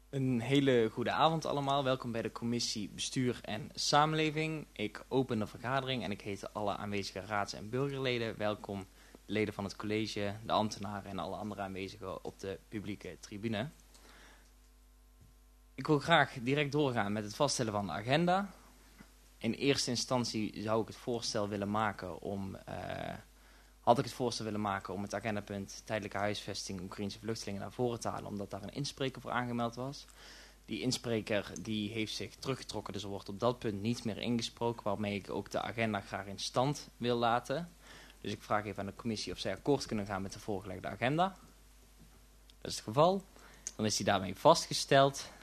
Een hele goede avond allemaal. Welkom bij de commissie Bestuur en Samenleving. Ik open de vergadering en ik heet alle aanwezige raads- en burgerleden. Welkom de leden van het college, de ambtenaren en alle andere aanwezigen op de publieke tribune. Ik wil graag direct doorgaan met het vaststellen van de agenda. In eerste instantie zou ik het voorstel willen maken om... Had ik het voorstel willen maken om het agendapunt tijdelijke huisvesting Oekraïense vluchtelingen naar voren te halen, omdat daar een inspreker voor aangemeld was. Die inspreker die heeft zich teruggetrokken, dus er wordt op dat punt niet meer ingesproken, waarmee ik ook de agenda graag in stand wil laten. Dus ik vraag even aan de commissie of zij akkoord kunnen gaan met de voorgelegde agenda. Dat is het geval. Dan is die daarmee vastgesteld.